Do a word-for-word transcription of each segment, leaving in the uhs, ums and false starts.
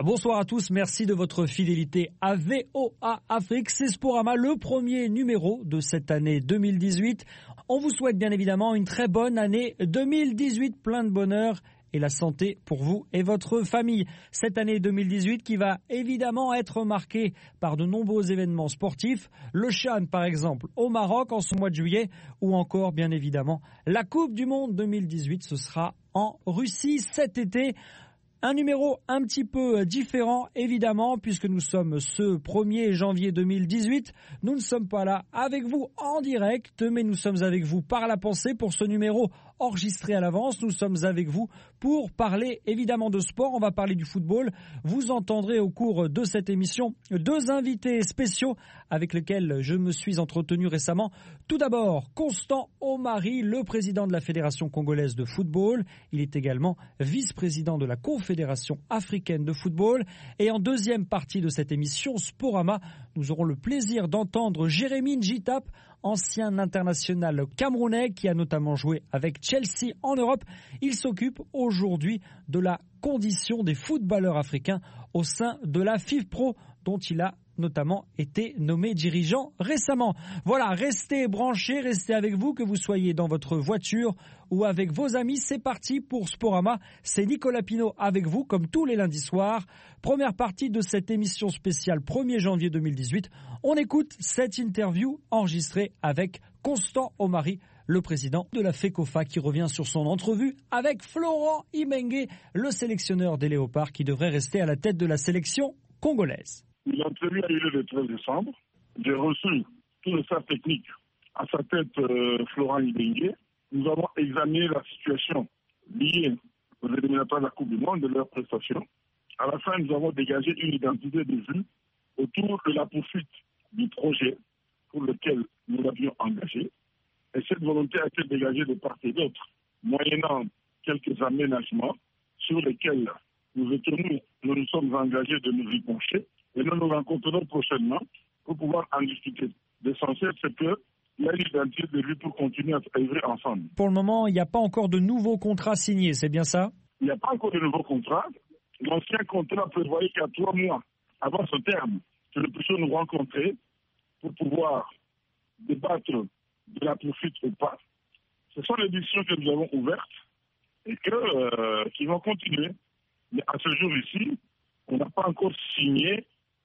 Bonsoir à tous, merci de votre fidélité à V O A Afrique. C'est Sporama, le premier numéro de cette année deux mille dix-huit. On vous souhaite bien évidemment une très bonne année deux mille dix-huit, plein de bonheur et la santé pour vous et votre famille. Cette année deux mille dix-huit qui va évidemment être marquée par de nombreux événements sportifs. Le CHAN par exemple au Maroc en ce mois de juillet ou encore bien évidemment la Coupe du Monde deux mille dix-huit. Ce sera en Russie cet été. Un numéro un petit peu différent, évidemment, puisque nous sommes ce premier janvier deux mille dix-huit. Nous ne sommes pas là avec vous en direct, mais nous sommes avec vous par la pensée pour ce numéro enregistré à l'avance. Nous sommes avec vous pour parler évidemment de sport. On va parler du football. Vous entendrez au cours de cette émission deux invités spéciaux avec lesquels je me suis entretenu récemment. Tout d'abord, Constant Omari, le président de la Fédération congolaise de football. Il est également vice-président de la Confédération africaine de football. Et en deuxième partie de cette émission Sporama, nous aurons le plaisir d'entendre Jérémy Njitap, ancien international camerounais qui a notamment joué avec Chelsea en Europe. Il s'occupe aujourd'hui de la condition des footballeurs africains au sein de la FIFPro, dont il a notamment été nommé dirigeant récemment. Voilà, restez branchés, restez avec vous, que vous soyez dans votre voiture ou avec vos amis. C'est parti pour Sporama. C'est Nicolas Pinault avec vous, comme tous les lundis soirs. Première partie de cette émission spéciale premier janvier deux mille dix-huit. On écoute cette interview enregistrée avec Constant Omari, le président de la FECOFA, qui revient sur son entrevue avec Florent Ibenge, le sélectionneur des Léopards, qui devrait rester à la tête de la sélection congolaise. L'entrevue a eu lieu le treize décembre. J'ai reçu tout le staff technique à sa tête, euh, Florent Ibenge. Nous avons examiné la situation liée aux éliminatoires de la Coupe du Monde, de leurs prestations. À la fin, nous avons dégagé une identité de vue autour de la poursuite du projet pour lequel nous l'avions engagé. Et cette volonté a été dégagée de part et d'autre, moyennant quelques aménagements sur lesquels nous, étions, nous nous sommes engagés de nous y pencher. Et nous nous rencontrerons prochainement pour pouvoir en discuter. L'essentiel, c'est qu'il y a une identité de vue pour continuer à œuvrer ensemble. Pour le moment, il n'y a pas encore de nouveaux contrats signés, c'est bien ça? Il n'y a pas encore de nouveaux contrats. L'ancien contrat prévoyait qu'à trois mois avant ce terme, que nous puissions nous rencontrer pour pouvoir débattre de la poursuite ou pas. Ce sont les discussions que nous avons ouvertes et que, euh, qui vont continuer. Mais à ce jour ici, on n'a pas encore signé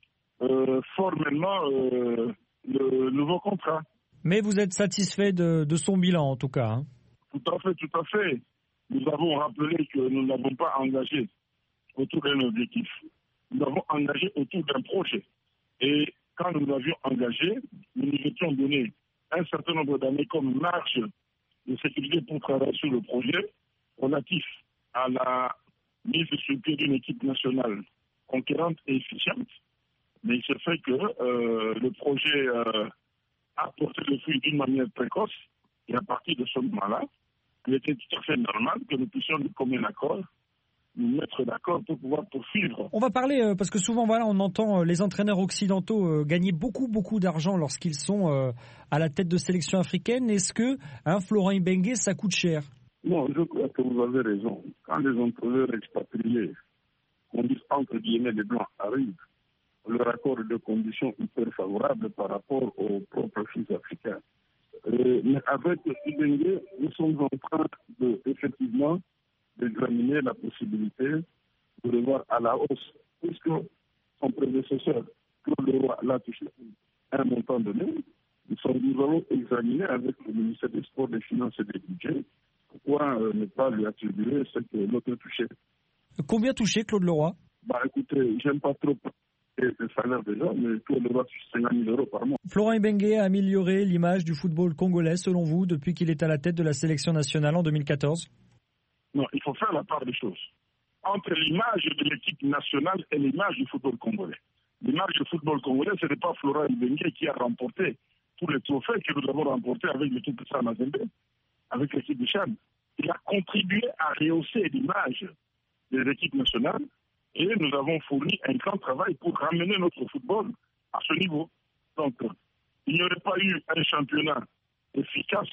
Euh, formellement euh, le nouveau contrat. Mais vous êtes satisfait de, de son bilan en tout cas, hein? Tout à fait, tout à fait. Nous avons rappelé que nous n'avons pas engagé autour d'un objectif. Nous avons engagé autour d'un projet. Et quand nous l'avions engagé, nous nous étions donné un certain nombre d'années comme marge de sécurité pour travailler sur le projet relatif à la mise sur pied d'une équipe nationale conquérante et efficiente. Mais il se fait que euh, le projet euh, a porté le fruit d'une manière précoce. Et à partir de ce moment-là, il était tout à fait normal que nous puissions nous commun accord, nous mettre d'accord pour pouvoir poursuivre. On va parler, euh, parce que souvent voilà, on entend euh, les entraîneurs occidentaux euh, gagner beaucoup, beaucoup d'argent lorsqu'ils sont euh, à la tête de sélection africaine. Est-ce que hein, Florent Ibenge, ça coûte cher? Non, je crois que vous avez raison. Quand les entraîneurs expatriés, on dit entre guillemets, les Blancs arrivent, leur accord de conditions hyper favorables par rapport aux propres fils africains. Euh, mais avec Ibenge, nous sommes en train de, effectivement, d'examiner la possibilité de revoir à la hausse, puisque son prédécesseur, Claude Leroy, l'a touché un montant donné. Nous, sommes, nous allons examiner avec le ministère des Sports, des Finances et des Budgets pourquoi euh, ne pas lui attribuer ce que l'autre touchait. Combien touchait Claude Leroy? Bah écoutez, j'aime pas trop le salaire déjà, mais Claude Leroy touche cinquante mille euros par mois. Florent Ibenge a amélioré l'image du football congolais, selon vous, depuis qu'il est à la tête de la sélection nationale en deux mille quatorze? Non, il faut faire la part des choses. Entre l'image de l'équipe nationale et l'image du football congolais. L'image du football congolais, ce n'est pas Florent Ibenge qui a remporté tous les trophées que nous avons remportés avec l'équipe de Samazembe, avec l'équipe de Chan. Il a contribué à rehausser l'image des équipes nationales et nous avons fourni un grand travail pour ramener notre football à ce niveau. Donc, il n'y aurait pas eu un championnat efficace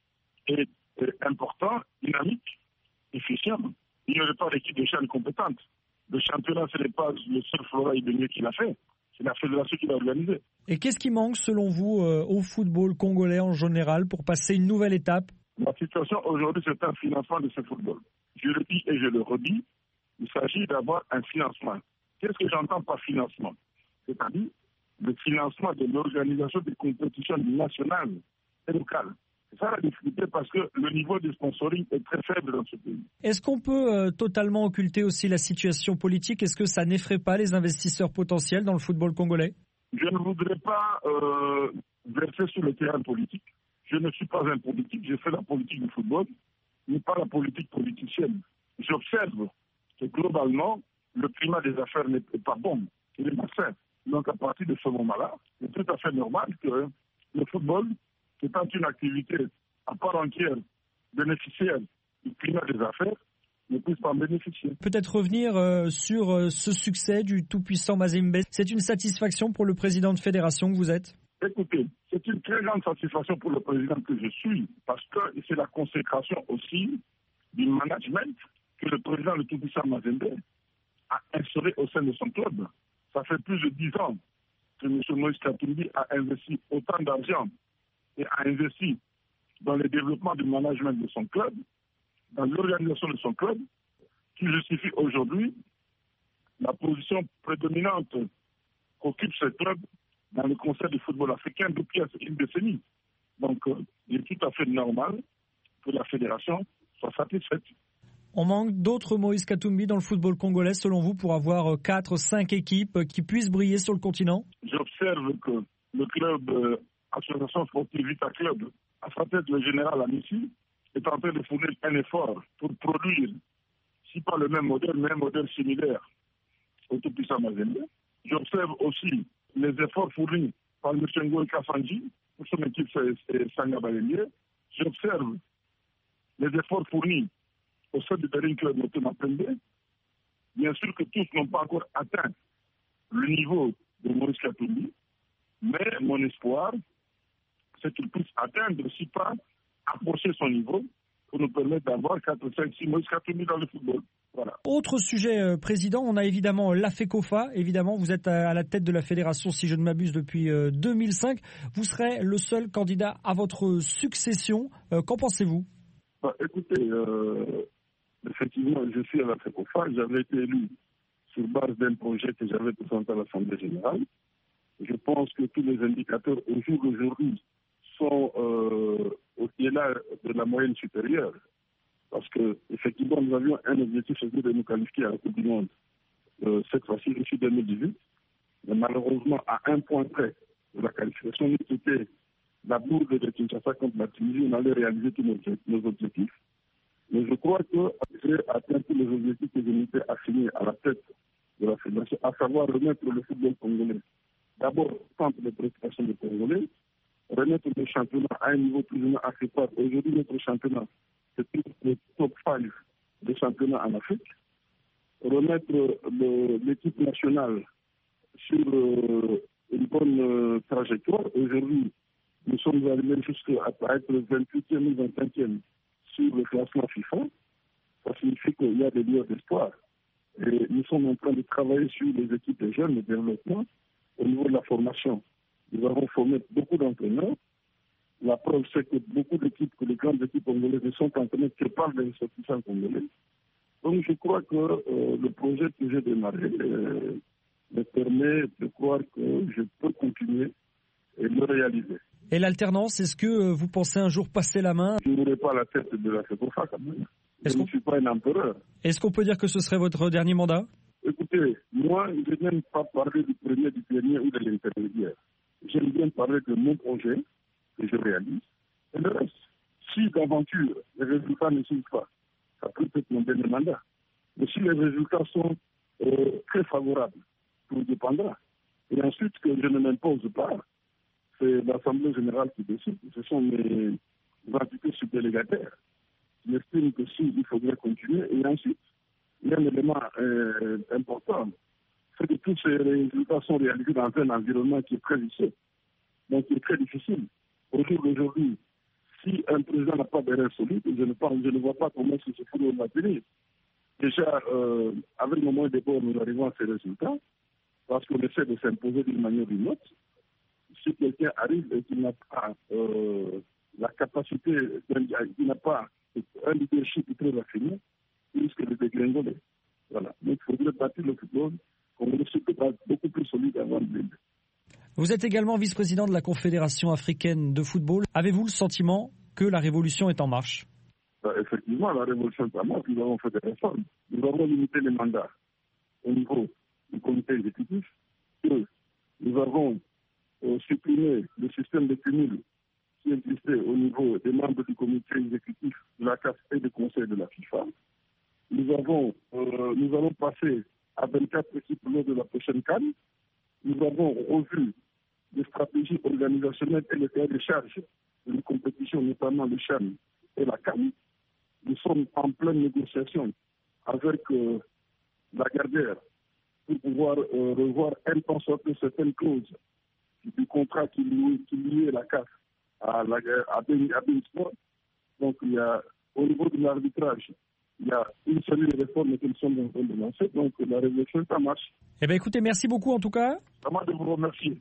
et, et important, dynamique, efficient. Il n'y aurait pas d'équipe de chaîne compétente. Le championnat, ce n'est pas le seul Florent Ibenge qui l'a fait. C'est la fédération qui l'a organisé. Et qu'est-ce qui manque, selon vous, euh, au football congolais en général pour passer une nouvelle étape? La situation aujourd'hui, c'est un financement de ce football. Je le dis et je le redis, il s'agit d'avoir un financement. Qu'est-ce que j'entends par financement? C'est-à-dire le financement de l'organisation des compétitions nationales et locales. C'est ça la difficulté parce que le niveau de sponsoring est très faible dans ce pays. Est-ce qu'on peut euh, totalement occulter aussi la situation politique? Est-ce que ça n'effraie pas les investisseurs potentiels dans le football congolais? Je ne voudrais pas euh, verser sur le terrain politique. Je ne suis pas un politique, je fais la politique du football, mais pas la politique politicienne. J'observe que globalement, le climat des affaires n'est pas bon, il est malsain. Donc à partir de ce moment-là, c'est tout à fait normal que le football, étant une activité à part entière bénéficiaire du climat des affaires, ne puisse pas en bénéficier. Peut-être revenir euh, sur euh, ce succès du tout-puissant Mazembe. C'est une satisfaction pour le président de fédération que vous êtes? Écoutez, c'est une très grande satisfaction pour le président que je suis, parce que c'est la consécration aussi du management que le président de tout-puissant Mazembe a instauré au sein de son club. Ça fait plus de dix ans que M. Moïse Katumbi a investi autant d'argent et a investi dans le développement du management de son club, dans l'organisation de son club, qui justifie aujourd'hui la position prédominante qu'occupe ce club dans le concert du football africain depuis une décennie. Donc, euh, il est tout à fait normal que la fédération soit satisfaite. On manque d'autres Moïse Katumbi dans le football congolais, selon vous, pour avoir quatre, cinq équipes qui puissent briller sur le continent? J'observe que le club, euh, Association Sportive Vita Club, à sa tête le général Amissi, est en train de fournir un effort pour produire, si pas le même modèle, mais un modèle similaire au tout-puissant Mazembe. J'observe aussi les efforts fournis par M. Ngoï Kassanji pour son équipe Sanga Balengue. J'observe les efforts fournis au sein du Daring Club Motema Pembe. Bien sûr que tous n'ont pas encore atteint le niveau de Maurice Katumbi, mais mon espoir, c'est qu'il puisse atteindre, si pas approcher son niveau, pour nous permettre d'avoir quatre, cinq, six Moïse Katumbi dans le football. Voilà. Autre sujet, euh, Président, on a évidemment l'AFECOFA. Évidemment, vous êtes à, à la tête de la fédération, si je ne m'abuse, depuis euh, deux mille cinq. Vous serez le seul candidat à votre succession. Euh, qu'en pensez-vous? Bah, écoutez, euh, effectivement, je suis à l'AFECOFA. J'avais été élu sur base d'un projet que j'avais présenté à l'Assemblée générale. Je pense que tous les indicateurs au jour d'aujourd'hui sont euh, au-delà de la moyenne supérieure. Parce que effectivement, nous avions un objectif, c'est de nous qualifier à la Coupe du Monde. Euh, cette fois-ci, je suis deux mille dix-huit. Mais malheureusement, à un point près de la qualification, nous c'était la bourde de Kinshasa contre la Tunisie. On allait réaliser tous nos, nos objectifs. Mais je crois que j'ai atteint tous les objectifs que je m'étais assigné à la tête de la fédération, à savoir remettre le football congolais. D'abord, centre de préoccupation des Congolais, remettre le championnat à un niveau plus ou moins acceptable. Aujourd'hui, notre championnat, c'est le top cinq des championnats en Afrique. Remettre le, l'équipe nationale sur euh, une bonne euh, trajectoire. Aujourd'hui, nous sommes arrivés jusqu'à être vingt-huitième ou vingt-cinquième sur le classement FIFA. Ça signifie qu'il y a des lieux d'espoir. Et nous sommes en train de travailler sur les équipes de jeunes, le développement, au niveau de la formation. Nous avons formé beaucoup d'entraîneurs. La preuve, c'est que beaucoup d'équipes, que les grandes équipes congolaises ne sont entraînées que par des ressortissants congolais. Donc je crois que euh, le projet que j'ai démarré euh, me permet de croire que je peux continuer et le réaliser. Et l'alternance, est-ce que vous pensez un jour passer la main? Je n'aurai pas la tête de la FECOFA quand même. Je ne suis pas un empereur. Est-ce qu'on peut dire que ce serait votre dernier mandat? Écoutez, moi, je n'aime pas parler du premier, du dernier ou de l'intermédiaire. J'aime bien parler de mon projet que je réalise et le reste. Si d'aventure, les résultats ne suivent pas, ça peut être mon dernier mandat. Mais si les résultats sont euh, très favorables, tout dépendra. Et ensuite, que je ne m'impose pas, c'est l'Assemblée générale qui décide. Ce sont mes entités subdélégataires. J'estime que si, il faudrait continuer. Et ensuite, il y a un élément euh, important, c'est que tous ces résultats sont réalisés dans un environnement qui est très vicieux, donc qui est très difficile. Au jour d'aujourd'hui, si un président n'a pas de rêve solide, je ne, pense, je ne vois pas comment ce se pourrait maintenir. déjà, euh, avec le moyen de bord, nous arrivons à ces résultats parce qu'on essaie de s'imposer d'une manière ou d'une autre. Si quelqu'un arrive et qu'il n'a pas euh, la capacité, il n'a pas un leadership très raffiné, il risque de dégringoler. Voilà. Donc, il faudrait bâtir le football comme un surtout beaucoup plus solide avant de l'aider. Vous êtes également vice-président de la Confédération africaine de football. Avez-vous le sentiment que la révolution est en marche? Ben, effectivement, la révolution est en marche. Nous avons fait des réformes. Nous avons limité les mandats au niveau du comité exécutif. Deux, nous avons euh, supprimé le système de cumul qui existait au niveau des membres du comité exécutif de la C A F et du conseil de la FIFA. Nous avons, euh, nous allons passer à vingt-quatre équipes lors de la prochaine CAN. Nous avons revu les stratégies organisationnelles et les cahiers de charges de les compétitions, notamment le CHAN et la CAN. Nous sommes en pleine négociation avec euh, la Gardère pour pouvoir euh, revoir un temps soit peu certaines clauses du contrat qui liait, qui liait la C A F à, la, à, Ben, à Ben Sport. Donc, il y a, au niveau de l'arbitrage, il y a une seule réforme que nous sommes en train de lancer. Donc, la révolution, ça marche. Eh bien, écoutez, merci beaucoup en tout cas. Vraiment de vous remercier.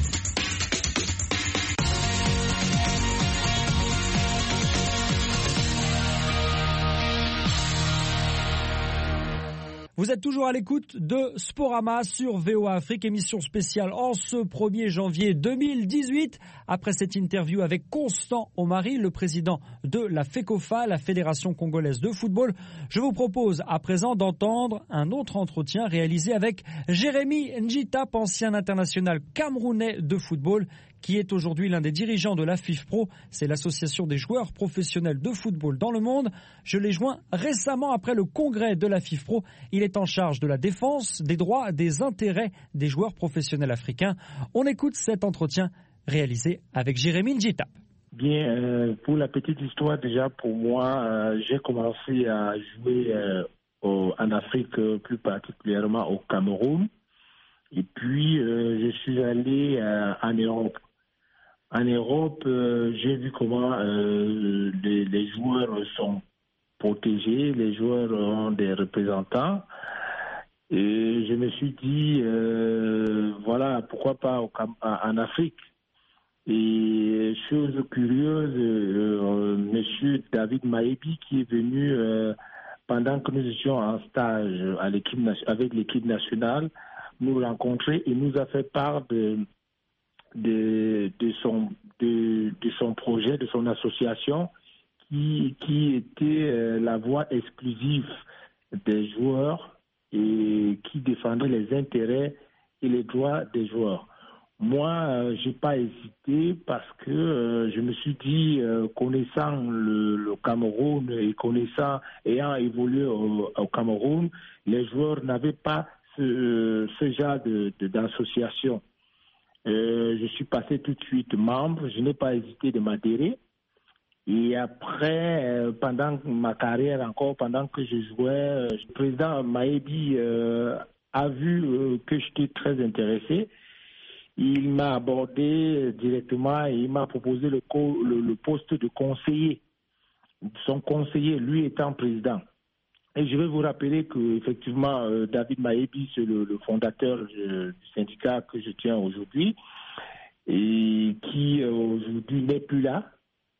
Vous êtes toujours à l'écoute de Sporama sur V O A Afrique, émission spéciale en ce premier janvier deux mille dix-huit. Après cette interview avec Constant Omari, le président de la FECOFA, la Fédération congolaise de football, je vous propose à présent d'entendre un autre entretien réalisé avec Jérémy Njitap, ancien international camerounais de football, qui est aujourd'hui l'un des dirigeants de la FIFPro. C'est l'association des joueurs professionnels de football dans le monde. Je l'ai joint récemment après le congrès de la FIFPro. Il est en charge de la défense, des droits, des intérêts des joueurs professionnels africains. On écoute cet entretien réalisé avec Jérémy Njitap. Bien, euh, pour la petite histoire, déjà pour moi, euh, j'ai commencé à jouer euh, au, en Afrique, euh, plus particulièrement au Cameroun. Et puis, euh, je suis allé euh, en Europe. En Europe, euh, j'ai vu comment euh, les, les joueurs sont protégés, les joueurs ont des représentants. Et je me suis dit, euh, voilà, pourquoi pas au, en Afrique. Et chose curieuse, euh, monsieur David Maébi, qui est venu euh, pendant que nous étions en stage à l'équipe, avec l'équipe nationale, nous rencontrer et nous a fait part de De, de, son, de, de son projet, de son association qui, qui était euh, la voix exclusive des joueurs et qui défendait les intérêts et les droits des joueurs. Moi, euh, je n'ai pas hésité parce que euh, je me suis dit, euh, connaissant le, le Cameroun et connaissant, ayant évolué au, au Cameroun, les joueurs n'avaient pas ce, ce genre de, de, d'association. Euh, je suis passé tout de suite membre, je n'ai pas hésité de m'adhérer. Et après, euh, pendant ma carrière encore, pendant que je jouais, euh, le président Maébi euh, a vu euh, que j'étais très intéressé. Il m'a abordé directement et il m'a proposé le, co- le, le poste de conseiller. Son conseiller, lui étant président. Et je vais vous rappeler que effectivement euh, David Maébi, c'est le, le fondateur euh, du syndicat que je tiens aujourd'hui et qui euh, aujourd'hui n'est plus là,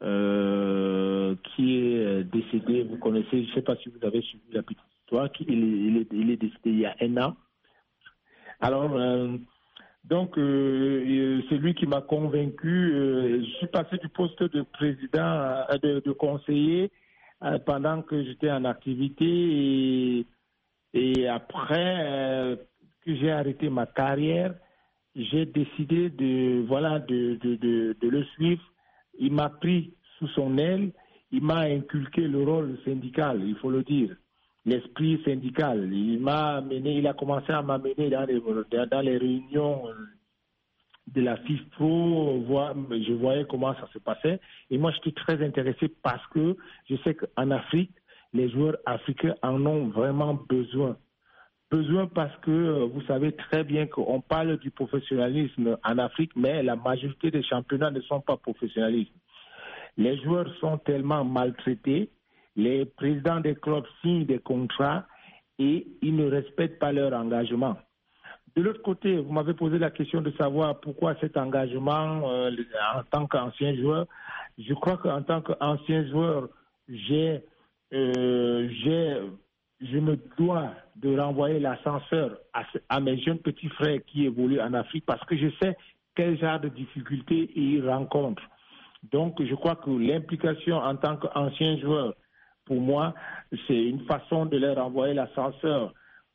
euh, qui est décédé. Vous connaissez, je ne sais pas si vous avez suivi la petite histoire, qui, il, est, il, est, il est décédé il y a un an. Alors euh, donc euh, c'est lui qui m'a convaincu. Euh, je suis passé du poste de président, euh, de, de conseiller pendant que j'étais en activité et, et après euh, que j'ai arrêté ma carrière, j'ai décidé de voilà de, de, de, de le suivre. Il m'a pris sous son aile, il m'a inculqué le rôle syndical, il faut le dire, l'esprit syndical. Il m'a amené, il a commencé à m'amener dans les, dans les réunions de la FIFPro, je voyais comment ça se passait. Et moi, j'étais très intéressé parce que je sais qu'en Afrique, les joueurs africains en ont vraiment besoin. Besoin parce que vous savez très bien qu'on parle du professionnalisme en Afrique, mais la majorité des championnats ne sont pas professionnalistes. Les joueurs sont tellement maltraités, les présidents des clubs signent des contrats et ils ne respectent pas leur engagement. De l'autre côté, vous m'avez posé la question de savoir pourquoi cet engagement euh, en tant qu'ancien joueur. Je crois qu'en tant qu'ancien joueur, j'ai, euh, j'ai, je me dois de renvoyer l'ascenseur à, à mes jeunes petits frères qui évoluent en Afrique parce que je sais quel genre de difficultés ils rencontrent. Donc, je crois que l'implication en tant qu'ancien joueur, pour moi, c'est une façon de leur renvoyer l'ascenseur,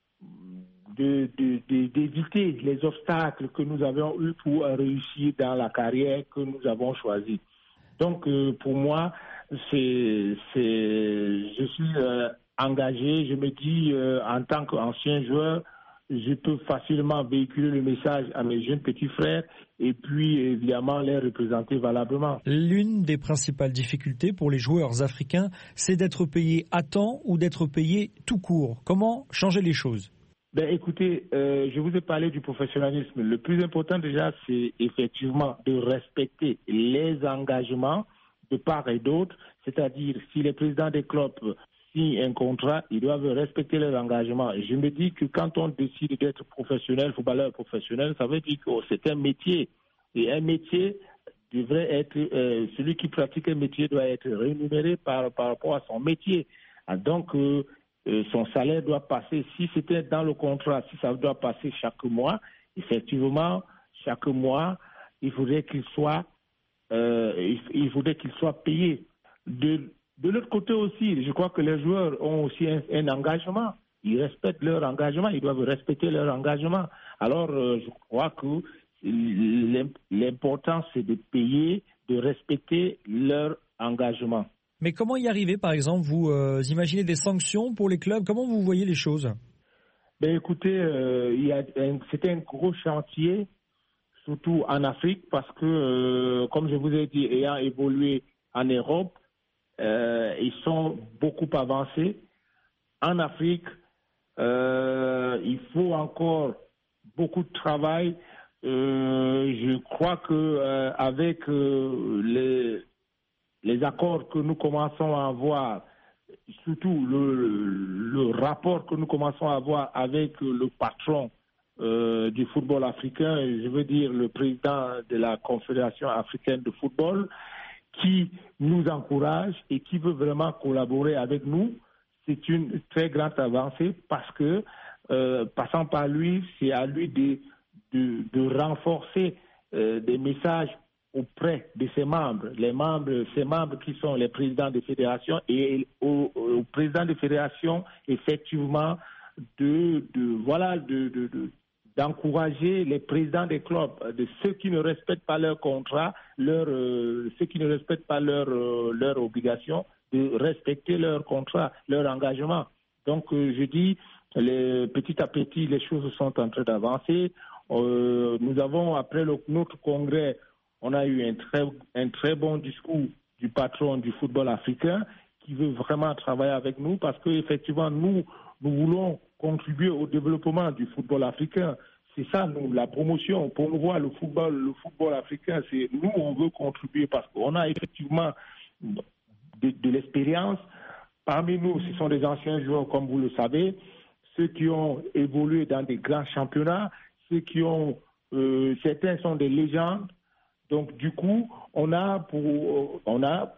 de, de, de, d'éviter les obstacles que nous avons eus pour réussir dans la carrière que nous avons choisie. Donc, euh, pour moi, c'est, c'est, je suis euh, engagé. Je me dis, euh, en tant qu'ancien joueur, je peux facilement véhiculer le message à mes jeunes petits frères et puis, évidemment, les représenter valablement. L'une des principales difficultés pour les joueurs africains, c'est d'être payés à temps ou d'être payés tout court. Comment changer les choses ? Ben, écoutez, euh, je vous ai parlé du professionnalisme. Le plus important déjà, c'est effectivement de respecter les engagements de part et d'autre. C'est-à-dire, si les présidents des clubs signent un contrat, ils doivent respecter leurs engagements. Et je me dis que quand on décide d'être professionnel, footballeur professionnel, ça veut dire que c'est un métier. Et un métier devrait être, euh, celui qui pratique un métier doit être rémunéré par, par rapport à son métier. Ah, donc, euh, Euh, son salaire doit passer, si c'était dans le contrat, si ça doit passer chaque mois, effectivement, chaque mois, il faudrait qu'il soit, euh, il, il faudrait qu'il soit payé. De, de l'autre côté aussi, je crois que les joueurs ont aussi un, un engagement. Ils respectent leur engagement, ils doivent respecter leur engagement. Alors, euh, je crois que l'important, c'est de payer, de respecter leur engagement. Mais comment y arriver, par exemple, vous euh, imaginez des sanctions pour les clubs? Comment vous voyez les choses? Ben écoutez, euh, il y a un, c'était un gros chantier, surtout en Afrique, parce que, euh, comme je vous ai dit, ayant évolué en Europe, euh, ils sont beaucoup avancés. En Afrique, euh, il faut encore beaucoup de travail. Euh, je crois que euh, avec euh, les les accords que nous commençons à avoir, surtout le, le rapport que nous commençons à avoir avec le patron euh, du football africain, je veux dire le président de la Confédération africaine de football, qui nous encourage et qui veut vraiment collaborer avec nous, c'est une très grande avancée parce que, euh, passant par lui, c'est à lui de, de, de renforcer euh, des messages auprès de ses membres, les membres, ces membres qui sont les présidents des fédérations et aux, aux présidents des fédérations, effectivement, de, de voilà, de, de, de, d'encourager les présidents des clubs, de ceux qui ne respectent pas leur contrat, leur, euh, ceux qui ne respectent pas leurs euh, leur obligations, de respecter leur contrat, leur engagement. Donc, euh, je dis, les, petit à petit, les choses sont en train d'avancer. Euh, nous avons, après le, notre congrès, on a eu un très, un très bon discours du patron du football africain qui veut vraiment travailler avec nous parce qu'effectivement, nous, nous voulons contribuer au développement du football africain. C'est ça, nous, la promotion, promouvoir le football, le football africain, c'est nous, on veut contribuer parce qu'on a effectivement de, de l'expérience. Parmi nous, ce sont des anciens joueurs, comme vous le savez, ceux qui ont évolué dans des grands championnats, ceux qui ont, euh, certains sont des légendes. Donc du coup, on a pour on a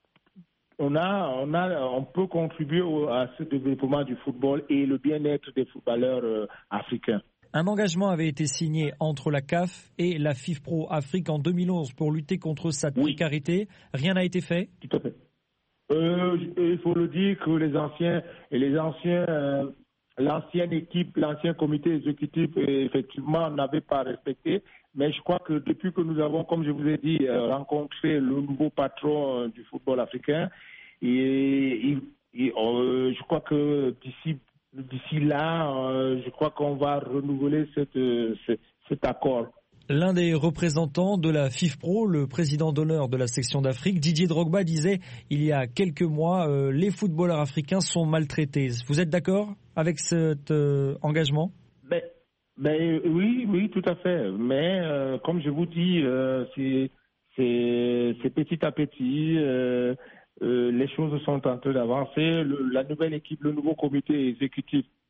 on a on a on peut contribuer au, à ce développement du football et le bien-être des footballeurs euh, africains. Un engagement avait été signé entre la C A F et la FIFPro Afrique en deux mille onze pour lutter contre cette oui. précarité. Rien n'a été fait? Tout à fait. Euh, il faut le dire que les anciens et les anciens euh, l'ancienne équipe, l'ancien comité exécutif, effectivement, n'avait pas respecté. Mais je crois que depuis que nous avons, comme je vous ai dit, rencontré le nouveau patron du football africain, et, et, et euh, je crois que d'ici, d'ici là, euh, je crois qu'on va renouveler cette, ce, cet accord. L'un des représentants de la FIFPro, le président d'honneur de la section d'Afrique, Didier Drogba, disait il y a quelques mois, euh, les footballeurs africains sont maltraités. Vous êtes d'accord avec cet euh, engagement? ben, ben, Oui, oui, tout à fait. Mais euh, comme je vous dis, euh, c'est, c'est, c'est petit à petit. Euh, euh, les choses sont en train d'avancer. Le, la nouvelle équipe, le nouveau comité exécutif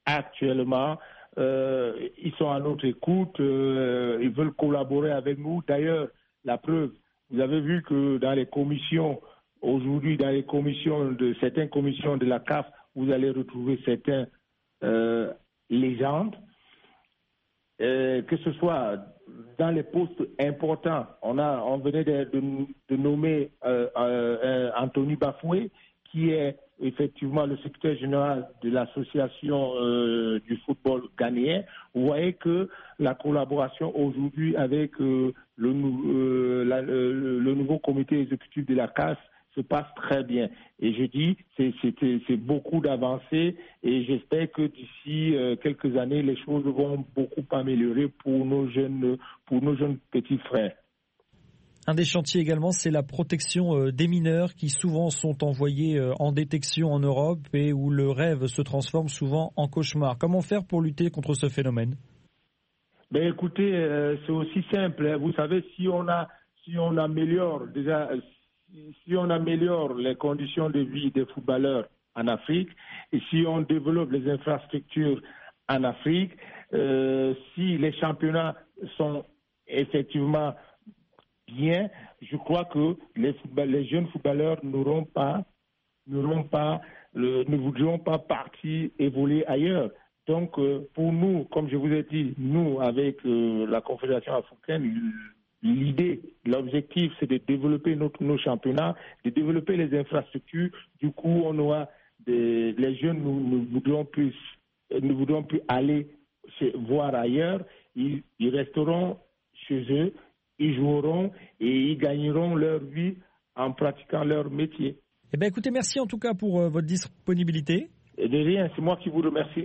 actuellement. Euh, ils sont à notre écoute, euh, ils veulent collaborer avec nous. D'ailleurs, la preuve, vous avez vu que dans les commissions, aujourd'hui, dans les commissions de certaines commissions de la C A F, vous allez retrouver certains euh, légendes. Euh, que ce soit dans les postes importants, on a, on venait de, de, de nommer euh, euh, Anthony Bafoué, qui est effectivement le secrétaire général de l'association euh, du football ghanéen. Vous voyez que la collaboration aujourd'hui avec euh, le, euh, la, le, le nouveau comité exécutif de la C A S se passe très bien. Et je dis, c'est, c'est, c'est beaucoup d'avancées et j'espère que d'ici euh, quelques années, les choses vont beaucoup améliorer pour nos jeunes, pour nos jeunes petits frères. Un des chantiers également, c'est la protection euh, des mineurs qui souvent sont envoyés euh, en détection en Europe et où le rêve se transforme souvent en cauchemar. Comment faire pour lutter contre ce phénomène ? Ben écoutez, euh, c'est aussi simple. Hein. Vous savez, si on a, si on améliore déjà, si, si on améliore les conditions de vie des footballeurs en Afrique et si on développe les infrastructures en Afrique, euh, si les championnats sont effectivement bien, je crois que les, les jeunes footballeurs n'auront pas, n'auront pas, le, ne voudront pas partir évoluer ailleurs. Donc, euh, pour nous, comme je vous ai dit, nous, avec euh, la Confédération africaine, l'idée, l'objectif, c'est de développer notre, nos championnats, de développer les infrastructures. Du coup, on aura des, les jeunes ne voudront plus, ne voudront plus aller chez, voir ailleurs. Ils, ils resteront chez eux. Ils joueront et ils gagneront leur vie en pratiquant leur métier. Eh bien, écoutez, merci en tout cas pour euh, votre disponibilité. Et de rien, c'est moi qui vous remercie.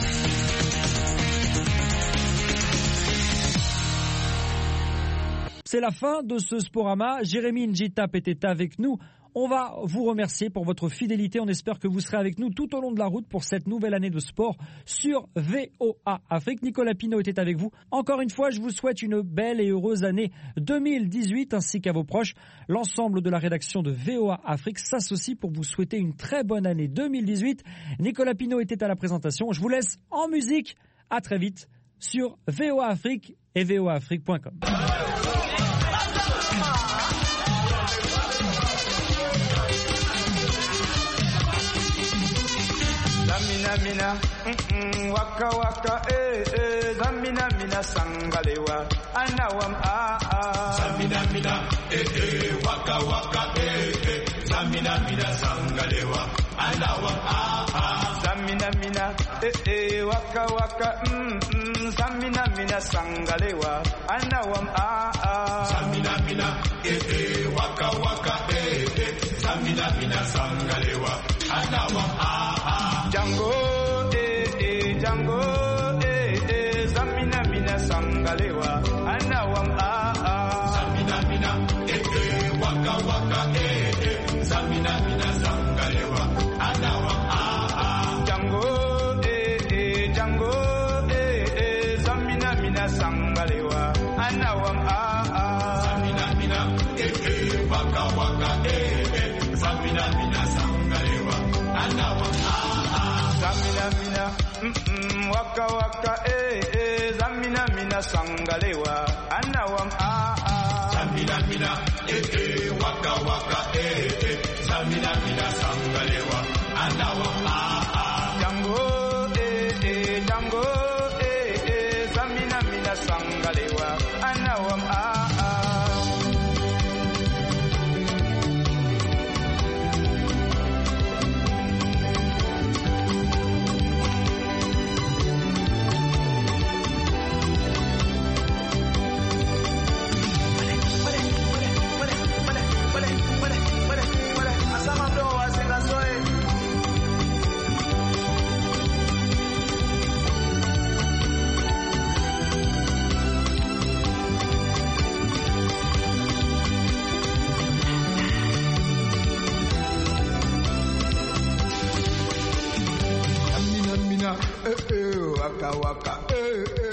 C'est la fin de ce Sporama. Jérémy Njitap était avec nous. On va vous remercier pour votre fidélité. On espère que vous serez avec nous tout au long de la route pour cette nouvelle année de sport sur V O A Afrique. Nicolas Pinault était avec vous. Encore une fois, je vous souhaite une belle et heureuse année deux mille dix-huit ainsi qu'à vos proches. L'ensemble de la rédaction de V O A Afrique s'associe pour vous souhaiter une très bonne année deux mille dix-huit. Nicolas Pinault était à la présentation. Je vous laisse en musique. À très vite sur V O A Afrique et V O A Afrique point com. Zamina mina, mm waka waka, eh eh. Zamina mina sangalewa, anawam ah ah. Zamina mina, eh eh, waka waka, eh eh. Zamina mina sangalewa, anawam ah ah. Zamina mina, eh eh, waka waka, mm mm. Zamina mina sangalewa, anawam ah ah. Zamina mina, eh eh, waka waka, eh eh. Zamina mina sangalewa, anawam ah ah. Django, eh eh, Django, eh eh, Zamina mina sangalewa, anawam ah ah. Zamina mina, eh eh, waka waka, eh eh, Zamina mina sangalewa, anawam ah ah. Django, eh eh, Django, eh eh, Zamina mina sangalewa, anawam ah ah. Zamina mina, eh eh, waka waka, eh eh, Zamina mina sangalewa, anawam ah ah. Zamina mina, mm waka waka, eh eh. Zamina mina sangalewa, anawam ah ah. Zamina mina, eh eh, waka waka, eh eh. Zamina mina sangalewa, anawam ah ah. Django, eh eh, Django, eh eh. Zamina mina sangalewa, anawam ah ah. Eh eh, waka waka, eh eh.